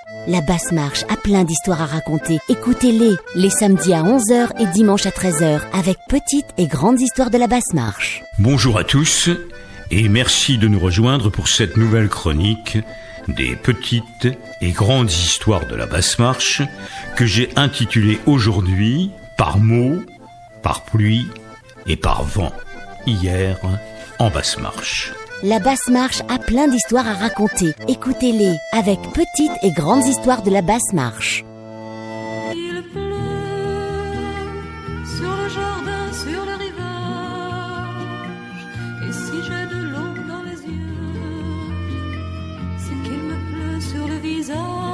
La Basse Marche a plein d'histoires à raconter. Écoutez-les, les samedis à 11h et dimanche à 13h, avec petites et grandes histoires de la Basse Marche. Bonjour à tous, et merci de nous rejoindre pour cette nouvelle chronique des petites et grandes histoires de la Basse Marche, que j'ai intitulée aujourd'hui « Par mots, par pluie et par vent », hier en Basse Marche. La Basse Marche a plein d'histoires à raconter. Écoutez-les, avec petites et grandes histoires de la Basse Marche. Il pleut sur le jardin, sur le rivage, et si j'ai de l'eau dans les yeux, c'est qu'il me pleut sur le visage.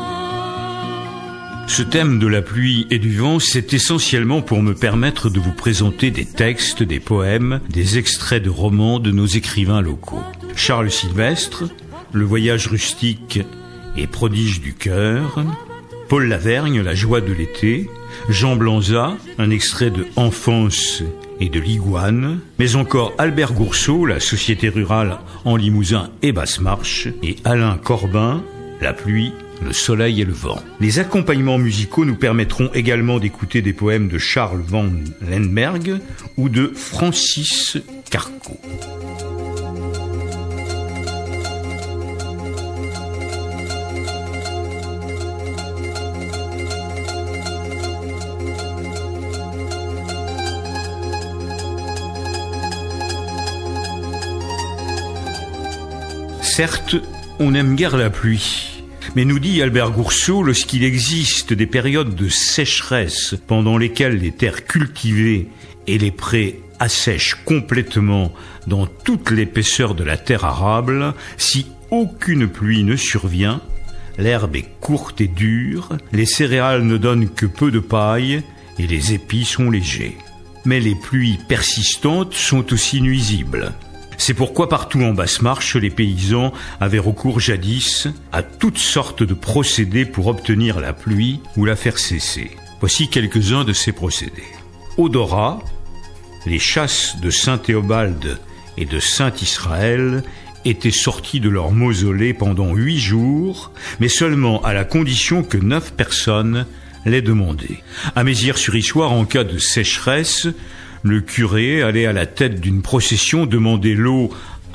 Ce thème de la pluie et du vent, c'est essentiellement pour me permettre de vous présenter des textes, des poèmes, des extraits de romans de nos écrivains locaux. Charles Sylvestre, Le voyage rustique et prodige du cœur, Paul Lavergne, La joie de l'été, Jean Blanza, un extrait de Enfance et de l'Iguane, mais encore Albert Gourceau, La société rurale en Limousin et Basse-Marche, et Alain Corbin, La pluie, le soleil et le vent. Les accompagnements musicaux nous permettront également d'écouter des poèmes de Charles van Lemberg ou de Francis Carco. Certes, on n'aime guère la pluie. Mais nous dit Albert Gourceau, lorsqu'il existe des périodes de sécheresse pendant lesquelles les terres cultivées et les prés assèchent complètement dans toute l'épaisseur de la terre arable, si aucune pluie ne survient, l'herbe est courte et dure, les céréales ne donnent que peu de paille et les épis sont légers. Mais les pluies persistantes sont aussi nuisibles. C'est pourquoi partout en Basse-Marche, les paysans avaient recours jadis à toutes sortes de procédés pour obtenir la pluie ou la faire cesser. Voici quelques-uns de ces procédés. Au Dora, les chasses de Saint Théobald et de Saint Israël étaient sortis de leur mausolée pendant 8 jours, mais seulement à la condition que 9 personnes les demandaient. À Mézières-sur-Issoire, en cas de sécheresse, le curé allait à la tête d'une procession demander l'eau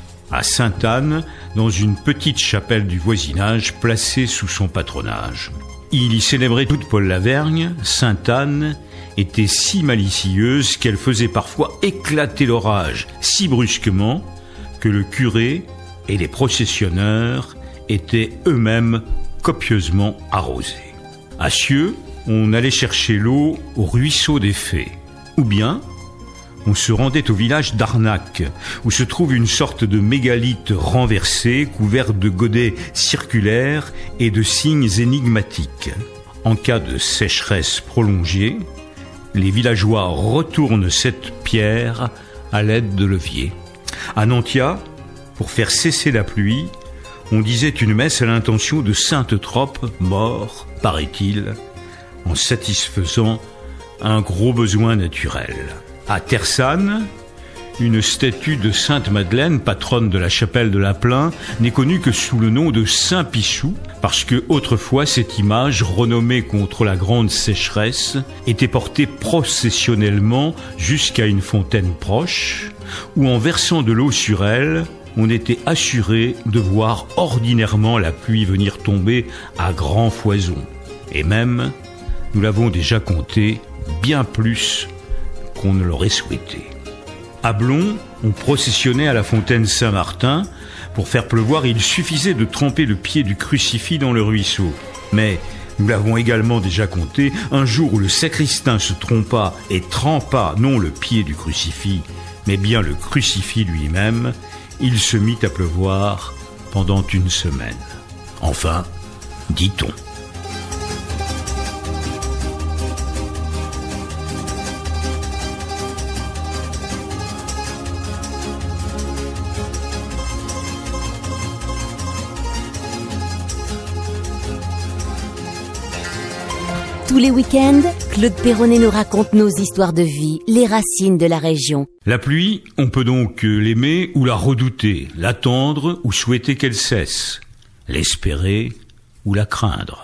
à Sainte-Anne dans une petite chapelle du voisinage placée sous son patronage. Il y célébrait toute Paul Lavergne. Sainte-Anne était si malicieuse qu'elle faisait parfois éclater l'orage si brusquement que le curé et les processionneurs étaient eux-mêmes copieusement arrosés. À Cieux, on allait chercher l'eau au ruisseau des Fées, ou bien on se rendait au village d'Arnac, où se trouve une sorte de mégalithe renversé, couvert de godets circulaires et de signes énigmatiques. En cas de sécheresse prolongée, les villageois retournent cette pierre à l'aide de leviers. À Nantia, pour faire cesser la pluie, on disait une messe à l'intention de Sainte Trope, mort, paraît-il, en satisfaisant un gros besoin naturel. À Tersanne, une statue de Sainte Madeleine, patronne de la chapelle de la Plain, n'est connue que sous le nom de Saint Pichou, parce que autrefois cette image, renommée contre la grande sécheresse, était portée processionnellement jusqu'à une fontaine proche, où en versant de l'eau sur elle, on était assuré de voir ordinairement la pluie venir tomber à grand foison. Et même, nous l'avons déjà compté, bien plus qu'on ne l'aurait souhaité. À Blon, on processionnait à la fontaine Saint-Martin. Pour faire pleuvoir, il suffisait de tremper le pied du crucifix dans le ruisseau. Mais, nous l'avons également déjà compté, un jour où le sacristain se trompa et trempa non le pied du crucifix, mais bien le crucifix lui-même, il se mit à pleuvoir pendant 1 semaine. Enfin, dit-on. Tous les week-ends, Claude Perronnet nous raconte nos histoires de vie, les racines de la région. La pluie, on peut donc l'aimer ou la redouter, l'attendre ou souhaiter qu'elle cesse, l'espérer ou la craindre.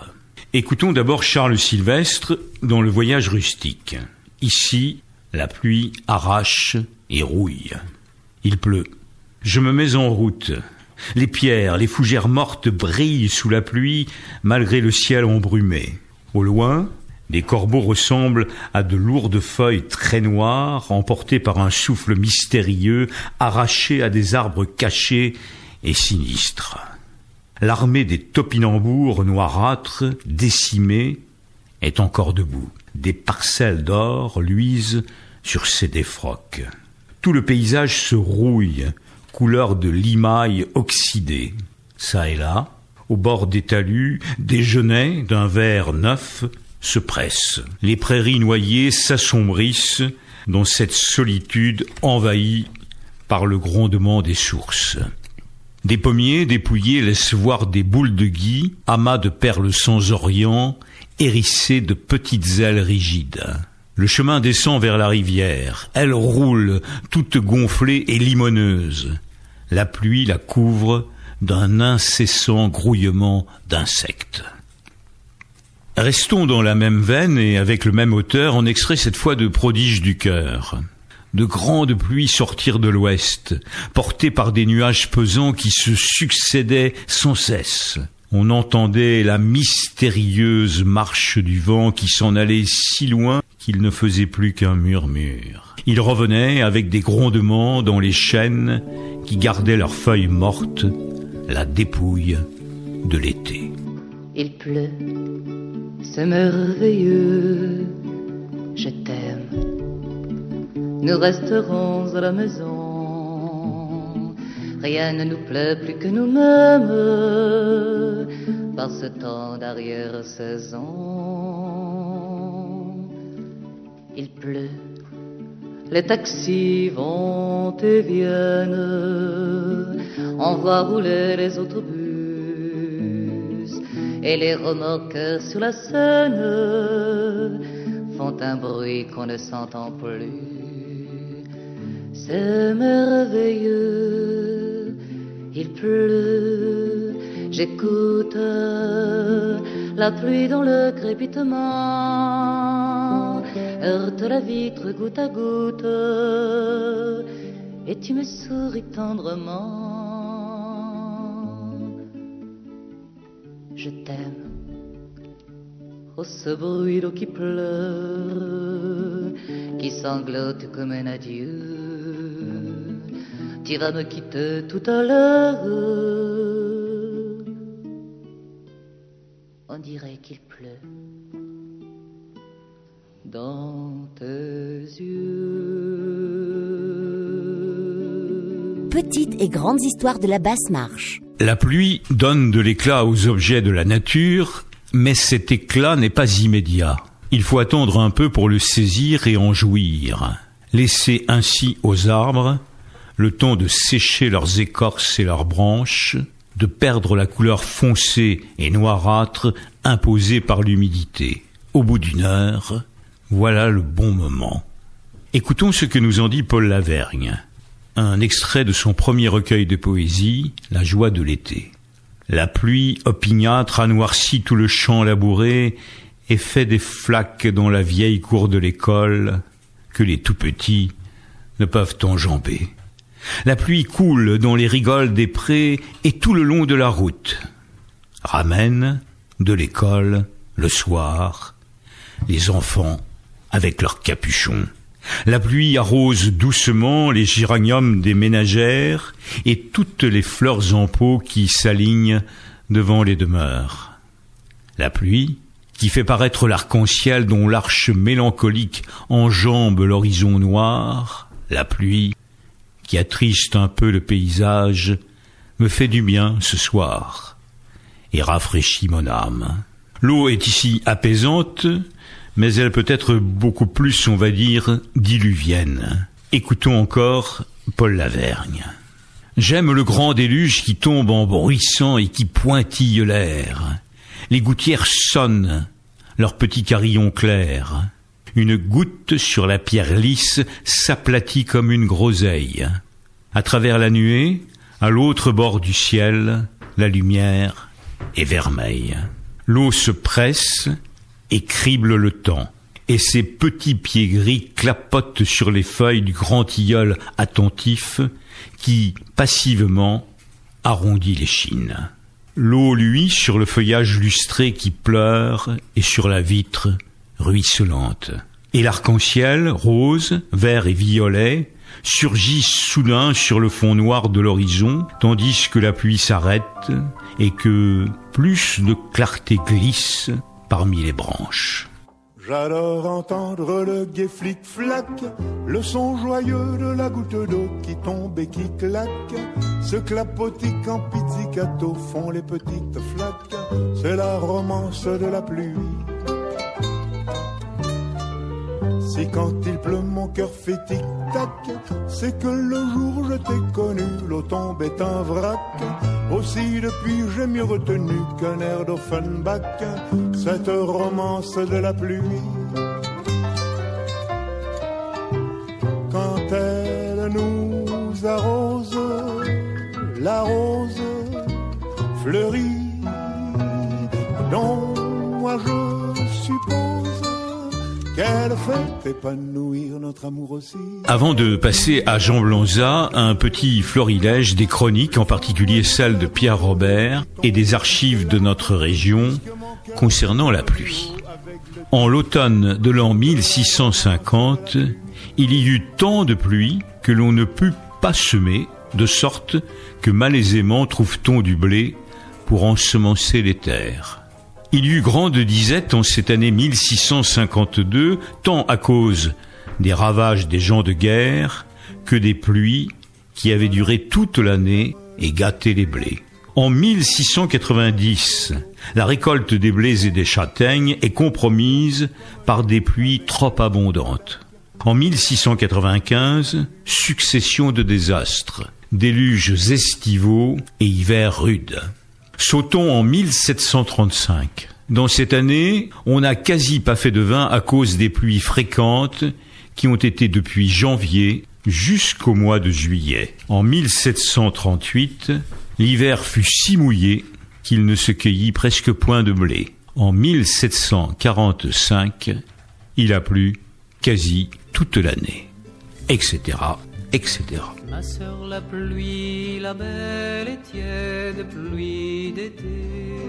Écoutons d'abord Charles Sylvestre dans Le Voyage rustique. Ici, la pluie arrache et rouille. Il pleut. Je me mets en route. Les pierres, les fougères mortes brillent sous la pluie, malgré le ciel embrumé. Au loin, des corbeaux ressemblent à de lourdes feuilles très noires, emportées par un souffle mystérieux, arrachées à des arbres cachés et sinistres. L'armée des topinambours noirâtres, décimée, est encore debout. Des parcelles d'or luisent sur ses défroques. Tout le paysage se rouille, couleur de limaille oxydée. Ça et là, au bord des talus, des genêts d'un vert neuf se pressent. Les prairies noyées s'assombrissent dans cette solitude envahie par le grondement des sources. Des pommiers dépouillés laissent voir des boules de gui, amas de perles sans orient, hérissés de petites ailes rigides. Le chemin descend vers la rivière. Elle roule, toute gonflée et limoneuse. La pluie la couvre d'un incessant grouillement d'insectes. Restons dans la même veine et avec le même auteur, on extrait cette fois de Prodiges du cœur. De grandes pluies sortirent de l'ouest, portées par des nuages pesants qui se succédaient sans cesse. On entendait la mystérieuse marche du vent qui s'en allait si loin qu'il ne faisait plus qu'un murmure. Il revenait avec des grondements dans les chênes qui gardaient leurs feuilles mortes, la dépouille de l'été. Il pleut, c'est merveilleux, je t'aime. Nous resterons à la maison. Rien ne nous plaît plus que nous-mêmes par ce temps d'arrière-saison. Il pleut, les taxis vont et viennent, on voit rouler les autobus et les remorqueurs sur la Seine font un bruit qu'on ne s'entend plus. C'est merveilleux, il pleut, j'écoute la pluie dans le crépitement, heurte la vitre goutte à goutte, et tu me souris tendrement. Je t'aime, oh ce bruit d'eau qui pleure, qui sanglote comme un adieu. Tu vas me quitter tout à l'heure. On dirait qu'il pleut dans tes yeux. Petites et grandes histoires de la basse marche. La pluie donne de l'éclat aux objets de la nature, mais cet éclat n'est pas immédiat. Il faut attendre un peu pour le saisir et en jouir. Laisser ainsi aux arbres le temps de sécher leurs écorces et leurs branches, de perdre la couleur foncée et noirâtre imposée par l'humidité. Au bout d'une heure, voilà le bon moment. Écoutons ce que nous en dit Paul Lavergne. Un extrait de son premier recueil de poésie, La joie de l'été. La pluie opiniâtre a noirci tout le champ labouré et fait des flaques dans la vieille cour de l'école que les tout-petits ne peuvent enjamber. La pluie coule dans les rigoles des prés et tout le long de la route. Ramène de l'école, le soir, les enfants avec leurs capuchons. La pluie arrose doucement les géraniums des ménagères et toutes les fleurs en pot qui s'alignent devant les demeures. La pluie qui fait paraître l'arc-en-ciel dont l'arche mélancolique enjambe l'horizon noir. La pluie qui attriste un peu le paysage, me fait du bien ce soir et rafraîchit mon âme. L'eau est ici apaisante, mais elle peut être beaucoup plus, on va dire, diluvienne. Écoutons encore Paul Lavergne. J'aime le grand déluge qui tombe en bruissant et qui pointille l'air. Les gouttières sonnent, leurs petits carillons clairs. Une goutte sur la pierre lisse s'aplatit comme une groseille. À travers la nuée, à l'autre bord du ciel, la lumière est vermeille. L'eau se presse et crible le temps, et ses petits pieds gris clapotent sur les feuilles du grand tilleul attentif qui, passivement, arrondit l'échine. L'eau luit sur le feuillage lustré qui pleure et sur la vitre ruisselante. Et l'arc-en-ciel, rose, vert et violet, surgissent soudain sur le fond noir de l'horizon, tandis que la pluie s'arrête et que plus de clarté glisse parmi les branches. J'adore entendre le gai flic-flac, le son joyeux de la goutte d'eau qui tombe et qui claque. Ce clapotis en pizzicato font les petites flaques, c'est la romance de la pluie. Si quand il pleut mon cœur fait tic-tac, c'est que le jour je t'ai connu, l'eau tombe est un vrac. Aussi depuis j'ai mieux retenu qu'un air d'Offenbach, cette romance de la pluie. Quand elle nous arrose, la rose fleurit, dont moi je suppose qu'elle fait épanouir notre amour aussi. Avant de passer à Jean Blanza, un petit florilège des chroniques, en particulier celles de Pierre Robert et des archives de notre région concernant la pluie. En l'automne de l'an 1650, il y eut tant de pluie que l'on ne put pas semer, de sorte que malaisément trouve-t-on du blé pour ensemencer les terres. Il y eut grande disette en cette année 1652, tant à cause des ravages des gens de guerre que des pluies qui avaient duré toute l'année et gâté les blés. En 1690, la récolte des blés et des châtaignes est compromise par des pluies trop abondantes. En 1695, succession de désastres, déluges estivaux et hivers rudes. Sautons en 1735. Dans cette année, on n'a quasi pas fait de vin à cause des pluies fréquentes qui ont été depuis janvier jusqu'au mois de juillet. En 1738, l'hiver fut si mouillé qu'il ne se cueillit presque point de blé. En 1745, il a plu quasi toute l'année, etc., etc. Ma sœur, la pluie, la belle et tiède pluie d'été,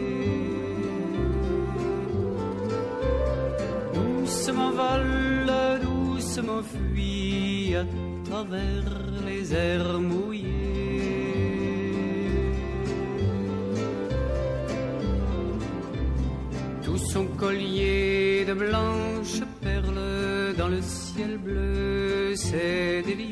doucement vole, doucement fuit à travers les airs mouillés. Tout son collier de blanches perles dans le ciel bleu s'est délié.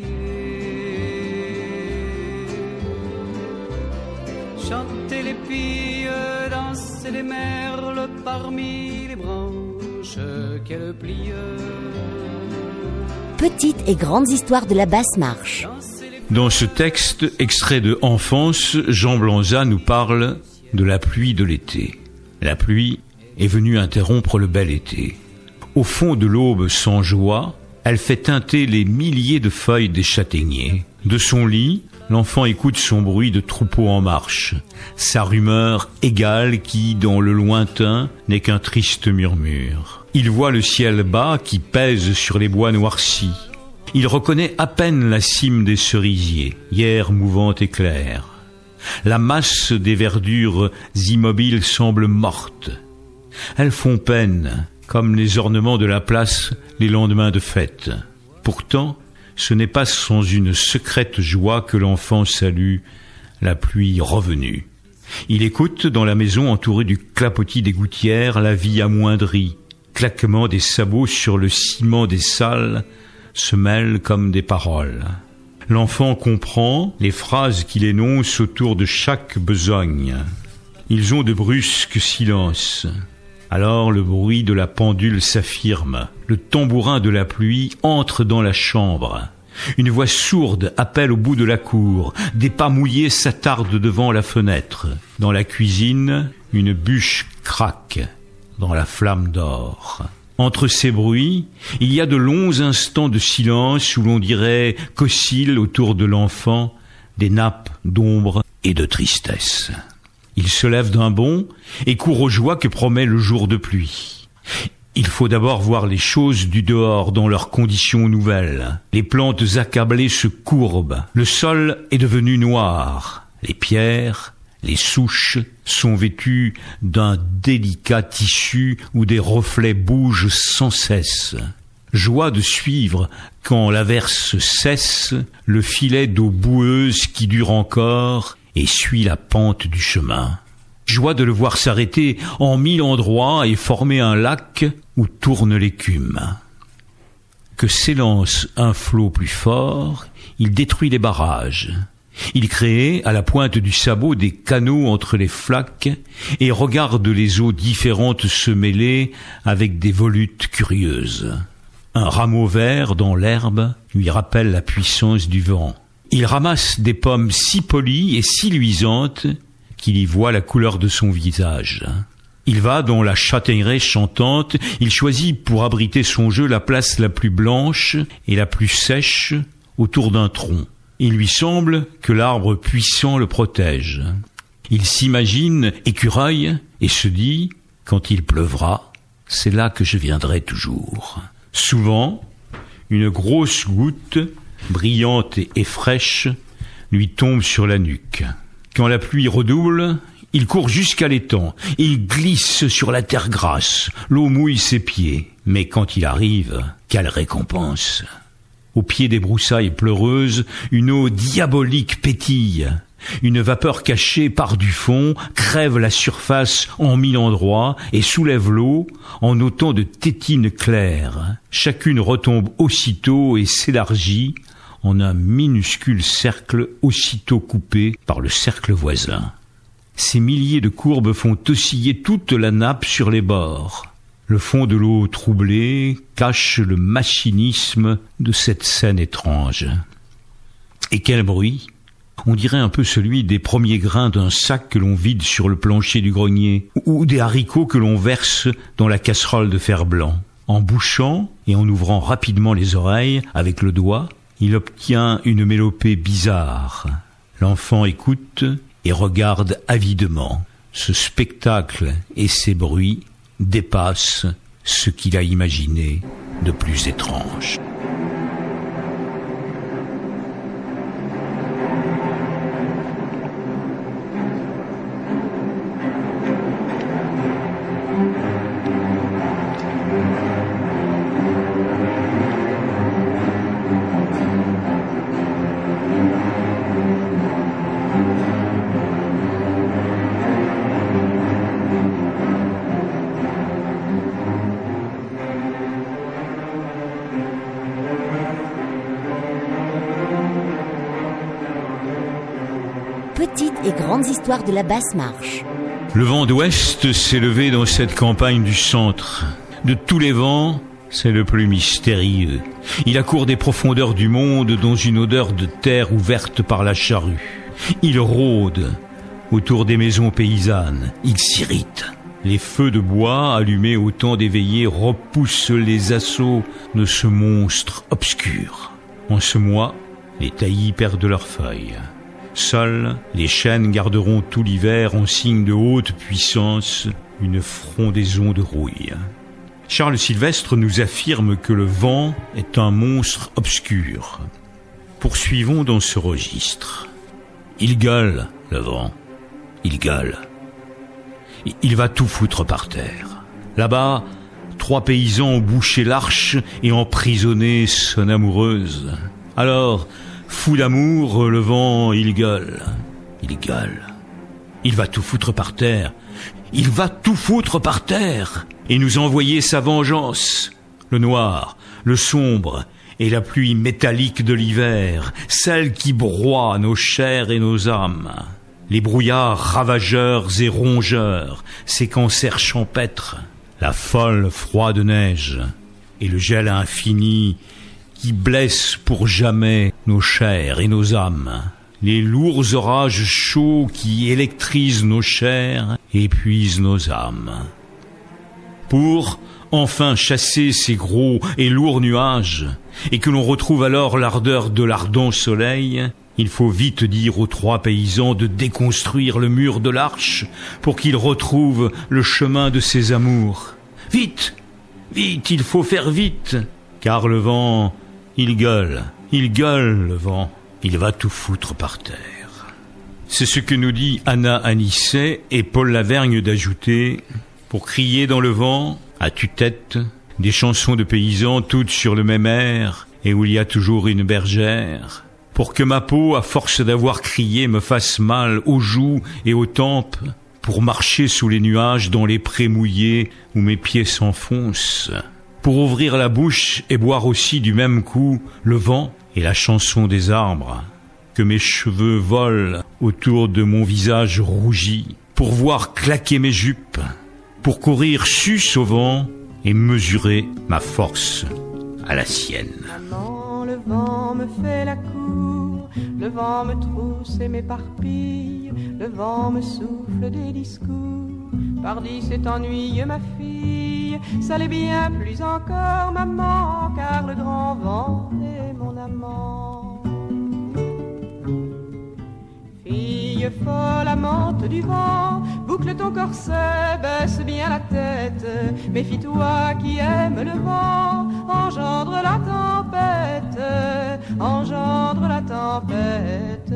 Chanter les pilles, danser les merles parmi les branches qu'elle plie. Petites et grandes histoires de la Basse-Marche. Dans ce texte, extrait de Enfance, Jean Blanza nous parle de la pluie de l'été. La pluie est venue interrompre le bel été. Au fond de l'aube sans joie, elle fait teinter les milliers de feuilles des châtaigniers. De son lit, l'enfant écoute son bruit de troupeau en marche, sa rumeur égale qui, dans le lointain, n'est qu'un triste murmure. Il voit le ciel bas qui pèse sur les bois noircis. Il reconnaît à peine la cime des cerisiers, hier mouvante et claire. La masse des verdures immobiles semble morte. Elles font peine, comme les ornements de la place les lendemains de fête. Pourtant, ce n'est pas sans une secrète joie que l'enfant salue la pluie revenue. Il écoute dans la maison entourée du clapotis des gouttières la vie amoindrie. Claquement des sabots sur le ciment des salles se mêlent comme des paroles. L'enfant comprend les phrases qu'il énonce autour de chaque besogne. Ils ont de brusques silences. Alors le bruit de la pendule s'affirme. Le tambourin de la pluie entre dans la chambre. Une voix sourde appelle au bout de la cour. Des pas mouillés s'attardent devant la fenêtre. Dans la cuisine, une bûche craque dans la flamme d'or. Entre ces bruits, il y a de longs instants de silence où l'on dirait qu'oscillent autour de l'enfant des nappes d'ombre et de tristesse. Il se lève d'un bond et court aux joies que promet le jour de pluie. Il faut d'abord voir les choses du dehors dans leurs conditions nouvelles. Les plantes accablées se courbent. Le sol est devenu noir. Les pierres, les souches sont vêtues d'un délicat tissu où des reflets bougent sans cesse. Joie de suivre, quand l'averse cesse, le filet d'eau boueuse qui dure encore et suit la pente du chemin. Joie de le voir s'arrêter en 1000 endroits et former un lac où tourne l'écume. Que s'élance un flot plus fort, il détruit les barrages. Il crée, à la pointe du sabot, des canaux entre les flaques et regarde les eaux différentes se mêler avec des volutes curieuses. Un rameau vert dans l'herbe lui rappelle la puissance du vent. Il ramasse des pommes si polies et si luisantes qu'il y voit la couleur de son visage. Il va dans la châtaigneraie chantante, il choisit pour abriter son jeu la place la plus blanche et la plus sèche autour d'un tronc. Il lui semble que l'arbre puissant le protège. Il s'imagine écureuil et se dit, quand il pleuvra, c'est là que je viendrai toujours. Souvent, une grosse goutte, brillante et fraîche, lui tombe sur la nuque. Quand la pluie redouble, il court jusqu'à l'étang. Il glisse sur la terre grasse. L'eau mouille ses pieds. Mais quand il arrive, quelle récompense! Au pied des broussailles pleureuses, une eau diabolique pétille. Une vapeur cachée part du fond, crève la surface en 1000 endroits et soulève l'eau en autant de tétines claires. Chacune retombe aussitôt et s'élargit en un minuscule cercle aussitôt coupé par le cercle voisin. Ces milliers de courbes font osciller toute la nappe sur les bords. Le fond de l'eau troublée cache le machinisme de cette scène étrange. Et quel bruit! On dirait un peu celui des premiers grains d'un sac que l'on vide sur le plancher du grenier, ou des haricots que l'on verse dans la casserole de fer blanc. En bouchant et en ouvrant rapidement les oreilles avec le doigt, il obtient une mélopée bizarre. L'enfant écoute et regarde avidement. Ce spectacle et ces bruits dépassent ce qu'il a imaginé de plus étrange. Petites et grandes histoires de la Basse-Marche. Le vent d'ouest s'est levé dans cette campagne du centre. De tous les vents, c'est le plus mystérieux. Il accourt des profondeurs du monde dans une odeur de terre ouverte par la charrue. Il rôde autour des maisons paysannes. Il s'irrite. Les feux de bois allumés au temps d'éveiller repoussent les assauts de ce monstre obscur. En ce mois, les taillis perdent leurs feuilles. Seuls, les chênes garderont tout l'hiver en signe de haute puissance une frondaison de rouille. Charles Sylvestre nous affirme que le vent est un monstre obscur. Poursuivons dans ce registre. Il gueule, le vent. Il gueule. Il va tout foutre par terre. Là-bas, 3 paysans ont bouché l'arche et emprisonné son amoureuse. Alors, fou d'amour, le vent, il gueule. Il gueule. Il va tout foutre par terre. Il va tout foutre par terre et nous envoyer sa vengeance. Le noir, le sombre et la pluie métallique de l'hiver, celle qui broie nos chairs et nos âmes. Les brouillards ravageurs et rongeurs, ces cancers champêtres, la folle froide neige et le gel infini qui blesse pour jamais nos chairs et nos âmes. Les lourds orages chauds qui électrisent nos chairs et épuisent nos âmes. Pour enfin chasser ces gros et lourds nuages, et que l'on retrouve alors l'ardeur de l'ardent soleil, Il faut vite dire aux 3 paysans de déconstruire le mur de l'arche pour qu'ils retrouvent le chemin de ses amours. Vite, vite, il faut faire vite, car le vent, il gueule le vent, il va tout foutre par terre. C'est ce que nous dit Anna Anisset et Paul Lavergne d'ajouter, pour crier dans le vent, à tue-tête, des chansons de paysans toutes sur le même air, et où il y a toujours une bergère, pour que ma peau, à force d'avoir crié, me fasse mal aux joues et aux tempes, pour marcher sous les nuages dans les prés mouillés où mes pieds s'enfoncent, pour ouvrir la bouche et boire aussi du même coup le vent et la chanson des arbres, que mes cheveux volent autour de mon visage rougi, pour voir claquer mes jupes, pour courir sus au vent et mesurer ma force à la sienne. Maman, le vent me fait la cour, le vent me trousse et m'éparpille, le vent me souffle des discours. Pardi, c'est ennuyeux ma fille, ça l'est bien plus encore maman, car le grand vent est mon amant. Fille folle, amante du vent, boucle ton corset, baisse bien la tête. Méfie-toi qui aime le vent, engendre la tempête, engendre la tempête.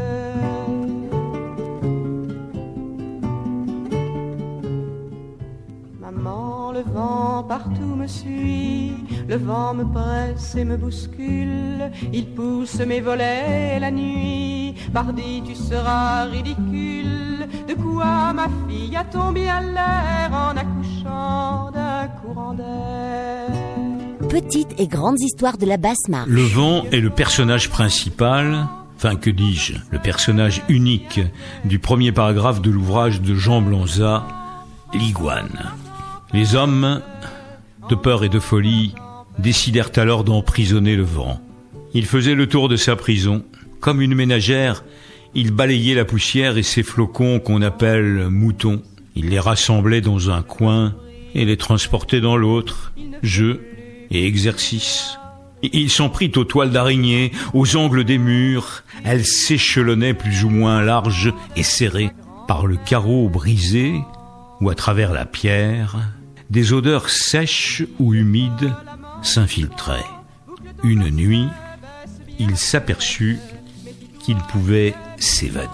Maman, le vent partout me suit, le vent me presse et me bouscule, il pousse mes volets la nuit, pardi tu seras ridicule. De quoi ma fille a tombé à l'air en accouchant d'un courant d'air. Petites et grandes histoires de la Basse-Marche. Le vent est le personnage principal, enfin que dis-je, le personnage unique du premier paragraphe de l'ouvrage de Jean Blanza, L'Iguane. Les hommes, de peur et de folie, décidèrent alors d'emprisonner le vent. Il faisait le tour de sa prison. Comme une ménagère, il balayait la poussière et ces flocons qu'on appelle moutons. Il les rassemblait dans un coin et les transportait dans l'autre, jeu et exercice. Il s'en prit aux toiles d'araignée, aux angles des murs. Elles s'échelonnaient plus ou moins larges et serrées. Par le carreau brisé ou à travers la pierre, des odeurs sèches ou humides s'infiltraient. Une nuit, il s'aperçut qu'il pouvait s'évader.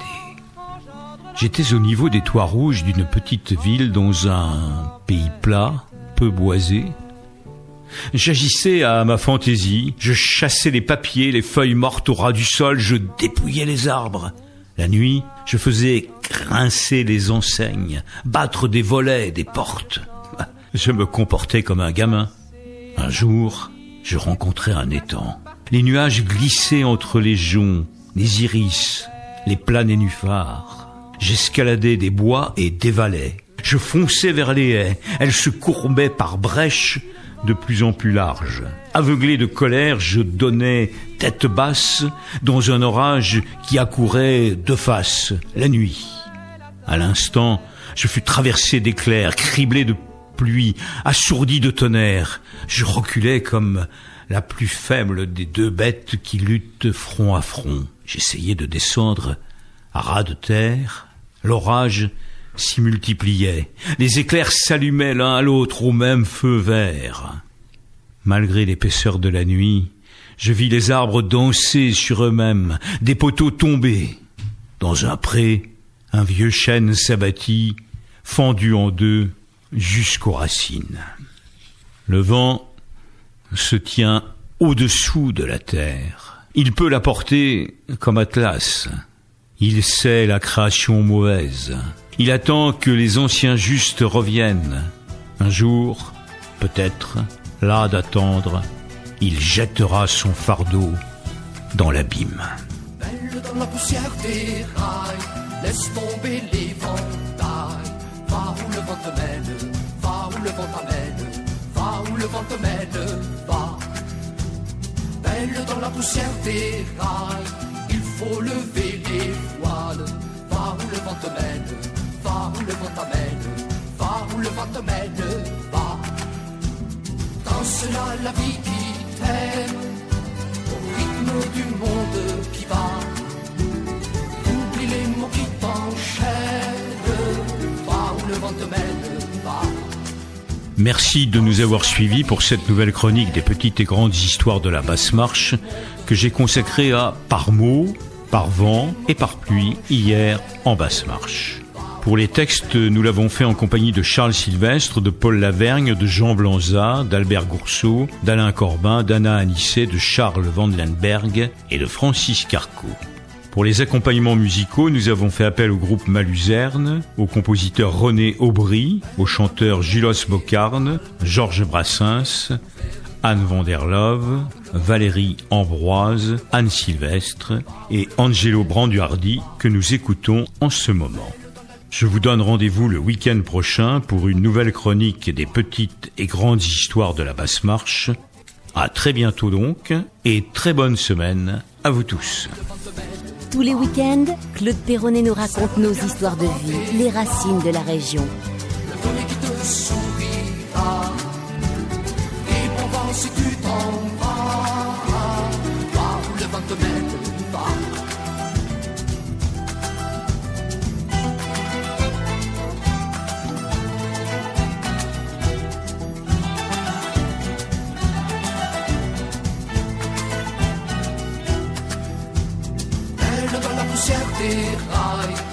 J'étais au niveau des toits rouges d'une petite ville dans un pays plat, peu boisé. J'agissais à ma fantaisie, je chassais les papiers, les feuilles mortes au ras du sol, je dépouillais les arbres. La nuit, je faisais grincer les enseignes, battre des volets, des portes. Je me comportais comme un gamin. Un jour, je rencontrai un étang. Les nuages glissaient entre les joncs, les iris, les plats nénuphars. J'escaladais des bois et dévalais. Je fonçais vers les haies. Elles se courbaient par brèches de plus en plus larges. Aveuglé de colère, je donnais tête basse dans un orage qui accourait de face, la nuit. À l'instant, je fus traversé d'éclairs, criblé de pluie, assourdi de tonnerre. Je reculais comme la plus faible des deux bêtes qui luttent front à front. J'essayais de descendre à ras de terre. L'orage s'y multipliait. Les éclairs s'allumaient l'un à l'autre au même feu vert. Malgré l'épaisseur de la nuit, je vis les arbres danser sur eux-mêmes, des poteaux tomber. Dans un pré, un vieux chêne s'abattit, fendu en deux jusqu'aux racines. Le vent se tient au-dessous de la terre. Il peut la porter comme Atlas. Il sait la création mauvaise. Il attend que les anciens justes reviennent. Un jour, peut-être, là d'attendre, il jettera son fardeau dans l'abîme. Belle dans la poussière des rails, laisse tomber l'éventail. Va où le vent te mène, va où le vent t'amène, va où le vent te mène, va. Belle dans la poussière des rails, il faut lever les voiles. Va où le vent te mène, va où le vent t'amène, va où le vent te mène, va. Danse là la vie qui t'aime, au rythme du monde qui va. Merci de nous avoir suivis pour cette nouvelle chronique des petites et grandes histoires de la basse marche que j'ai consacrée à Par mots, par vent et par pluie hier en basse marche. Pour les textes, nous l'avons fait en compagnie de Charles Sylvestre, de Paul Lavergne, de Jean Blanza, d'Albert Gourceau, d'Alain Corbin, d'Anna Anisset, de Charles Van Lenberg et de Francis Carco. Pour les accompagnements musicaux, nous avons fait appel au groupe Maluzerne, au compositeur René Aubry, au chanteur Julos Bocarne, Georges Brassens, Anne van der Love, Valérie Ambroise, Anne Sylvestre et Angelo Branduardi que nous écoutons en ce moment. Je vous donne rendez-vous le week-end prochain pour une nouvelle chronique des petites et grandes histoires de la basse marche. À très bientôt donc et très bonne semaine à vous tous. Tous les week-ends, Claude Perronnet nous raconte nos histoires de vie, les racines de la région. Le premier qui te sourira, et bon vent si tu t'en vas, va où le vent te mène, va. Dans la poussière des rails,